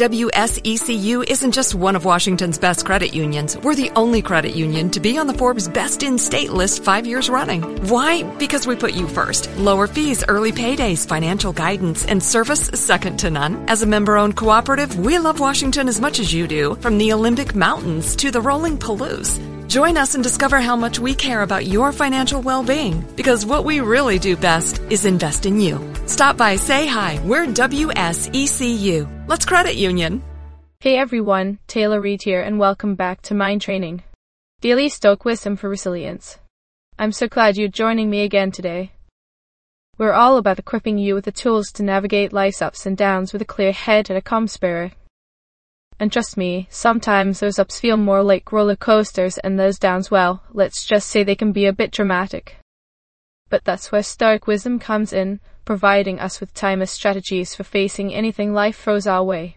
WSECU isn't just one of Washington's best credit unions. We're the only credit union to be on the Forbes Best in State list 5 years running. Why? Because we put you first. Lower fees, early paydays, financial guidance, and service second to none. As a member-owned cooperative, we love Washington as much as you do, from the Olympic Mountains to the rolling Palouse. Join us and discover how much we care about your financial well-being, because what we really do best is invest in you. Stop by, say hi. We're WSECU. Let's credit union. Hey everyone, Taylor Reid here and welcome back to Mind Training, daily Stoic wisdom for resilience. I'm so glad you're joining me again today. We're all about equipping you with the tools to navigate life's ups and downs with a clear head and a calm spirit. And trust me, sometimes those ups feel more like roller coasters and those downs, well, let's just say they can be a bit dramatic. But that's where Stoic wisdom comes in, providing us with timeless strategies for facing anything life throws our way.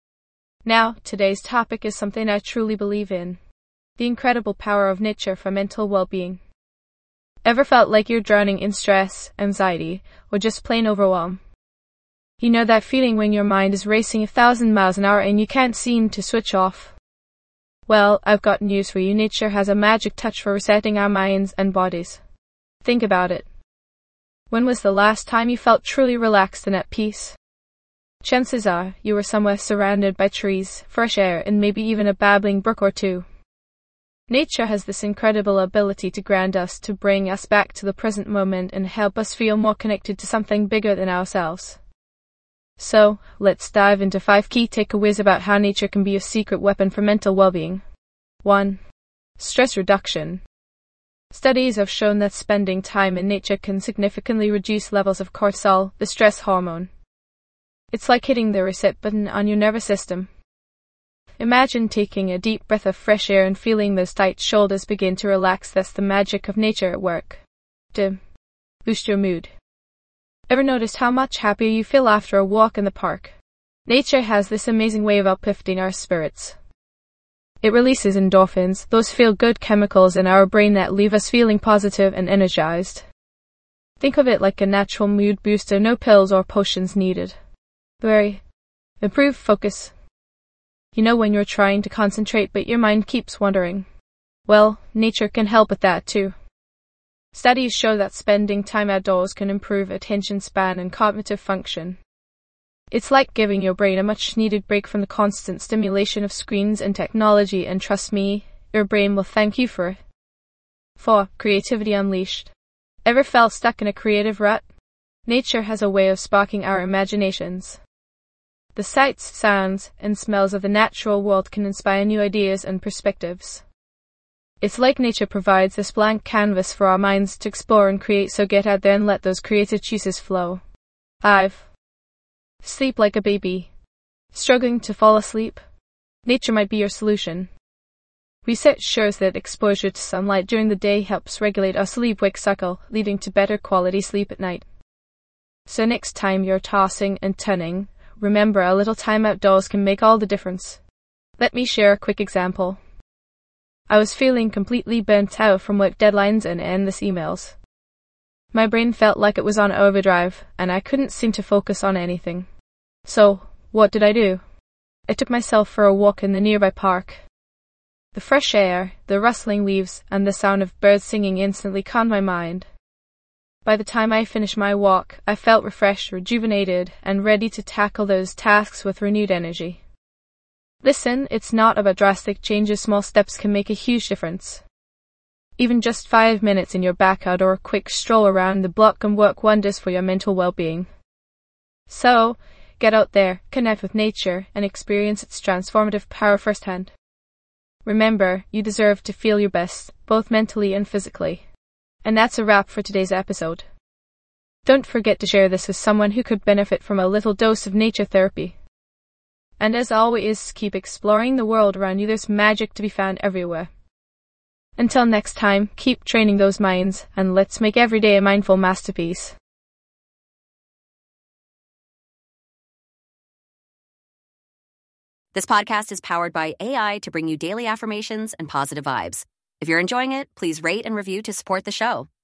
Now, today's topic is something I truly believe in: the incredible power of nature for mental well-being. Ever felt like you're drowning in stress, anxiety, or just plain overwhelm? You know that feeling when your mind is racing 1,000 miles an hour and you can't seem to switch off? Well, I've got news for you. Nature has a magic touch for resetting our minds and bodies. Think about it. When was the last time you felt truly relaxed and at peace? Chances are you were somewhere surrounded by trees, fresh air, and maybe even a babbling brook or two. Nature has this incredible ability to ground us, to bring us back to the present moment and help us feel more connected to something bigger than ourselves. So, let's dive into 5 key takeaways about how nature can be a secret weapon for mental well-being. 1. Stress reduction. Studies have shown that spending time in nature can significantly reduce levels of cortisol, the stress hormone. It's like hitting the reset button on your nervous system. Imagine taking a deep breath of fresh air and feeling those tight shoulders begin to relax. That's the magic of nature at work. 2. Boost your mood. Ever noticed how much happier you feel after a walk in the park? Nature has this amazing way of uplifting our spirits. It releases endorphins, those feel-good chemicals in our brain that leave us feeling positive and energized. Think of it like a natural mood booster, no pills or potions needed. 3. Improve focus. You know when you're trying to concentrate but your mind keeps wandering? Well, nature can help with that too. Studies show that spending time outdoors can improve attention span and cognitive function. It's like giving your brain a much-needed break from the constant stimulation of screens and technology, and trust me, your brain will thank you for it. 4. Creativity unleashed. Ever felt stuck in a creative rut? Nature has a way of sparking our imaginations. The sights, sounds, and smells of the natural world can inspire new ideas and perspectives. It's like nature provides this blank canvas for our minds to explore and create, so get out there and let those creative juices flow. 5. Sleep like a baby. Struggling to fall asleep? Nature might be your solution. Research shows that exposure to sunlight during the day helps regulate our sleep-wake cycle, leading to better quality sleep at night. So next time you're tossing and turning, remember a little time outdoors can make all the difference. Let me share a quick example. I was feeling completely burnt out from work deadlines and endless emails. My brain felt like it was on overdrive, and I couldn't seem to focus on anything. So, what did I do? I took myself for a walk in the nearby park. The fresh air, the rustling leaves, and the sound of birds singing instantly calmed my mind. By the time I finished my walk, I felt refreshed, rejuvenated, and ready to tackle those tasks with renewed energy. Listen, it's not about drastic changes. Small steps can make a huge difference. Even just 5 minutes in your backyard or a quick stroll around the block can work wonders for your mental well-being. So, get out there, connect with nature, and experience its transformative power firsthand. Remember, you deserve to feel your best, both mentally and physically. And that's a wrap for today's episode. Don't forget to share this with someone who could benefit from a little dose of nature therapy. And as always, keep exploring the world around you. There's magic to be found everywhere. Until next time, keep training those minds, and let's make every day a mindful masterpiece. This podcast is powered by AI to bring you daily affirmations and positive vibes. If you're enjoying it, please rate and review to support the show.